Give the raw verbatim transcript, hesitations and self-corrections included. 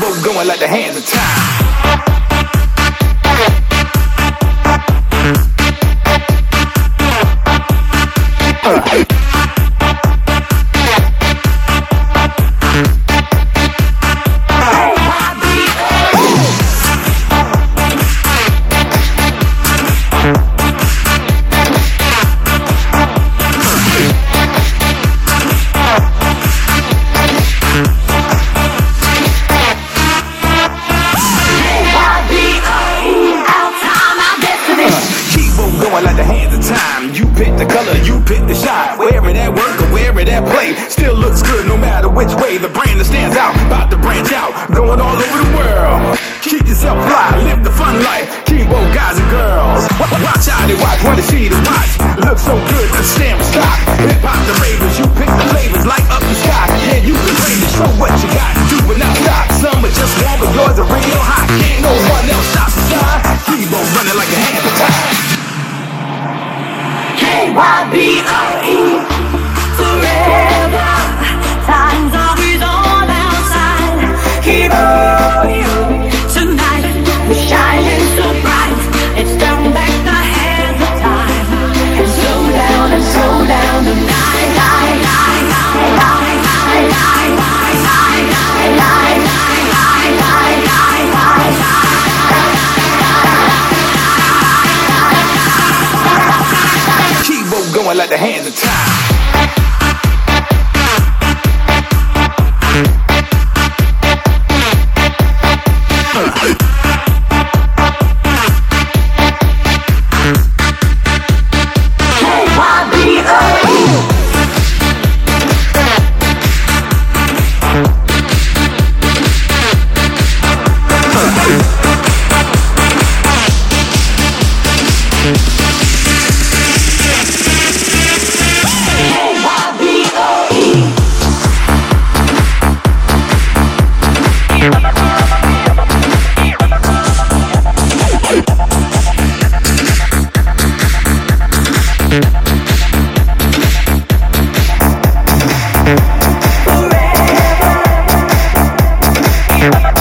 Keep on going like the hands of time. Like the hands of time. You pick the color, you pick the shot. Wherever that work or wherever that play, still looks good no matter which way. The brand that stands out, about to branch out, going all over the world. Keep yourself fly, live the fun life. Keyboard guys and girls, watch out, they watch, wanna see the watch. Looks so good, the stamp stock. Hip hop the ravers, you pick the flavors, light up the sky. Yeah, you can brave it, show what you got. Do it now, stop. Some are just warm, but yours are real hot. Can't no one else stop the shine. Keyboard running like the hands of time. K Y B O E forever. Time's always on our side. Keep on tonight. We're shining so bright. It's turn back the hands of time. And slow down and slow down the night. Night, night, night, night, night, night, night, night, night, night, night, night, night, night. Going like the hands of time. Forever.